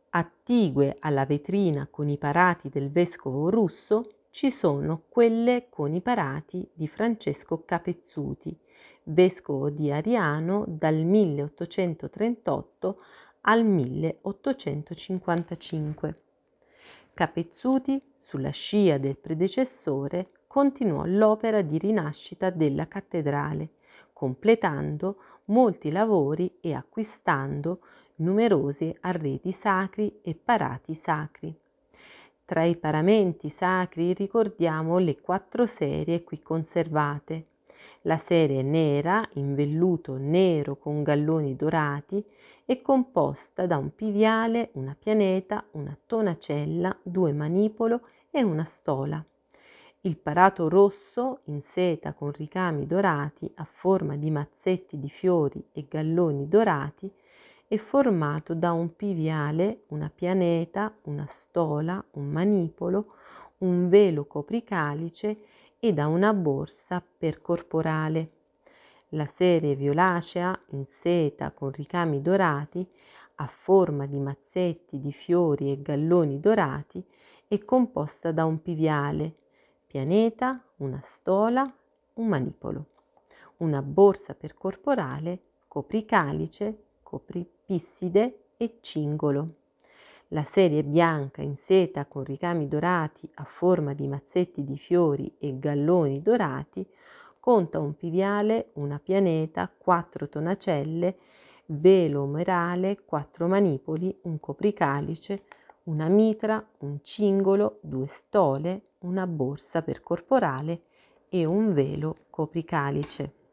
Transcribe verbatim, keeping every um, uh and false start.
Attigue alla vetrina con i parati del vescovo Russo ci sono quelle con i parati di Francesco Capezzuti, vescovo di Ariano dal milleottocentotrentotto al milleottocentocinquantacinque. Capezzuti, sulla scia del predecessore, continuò l'opera di rinascita della cattedrale, completando molti lavori e acquistando numerosi arredi sacri e parati sacri. Tra i paramenti sacri ricordiamo le quattro serie qui conservate. La serie nera in velluto nero con galloni dorati è composta da un piviale, una pianeta, una tonacella, due manipolo e una stola. Il parato rosso in seta con ricami dorati a forma di mazzetti di fiori e galloni dorati è formato da un piviale, una pianeta, una stola, un manipolo, un velo copricalice e da una borsa percorporale. La serie violacea in seta con ricami dorati a forma di mazzetti di fiori e galloni dorati è composta da un piviale, pianeta, una stola, un manipolo, una borsa percorporale, copricalice, copripisside e cingolo. La serie bianca in seta con ricami dorati a forma di mazzetti di fiori e galloni dorati conta un piviale, una pianeta, quattro tonacelle, velo omerale, quattro manipoli, un copricalice, una mitra, un cingolo, due stole, una borsa percorporale e un velo copricalice.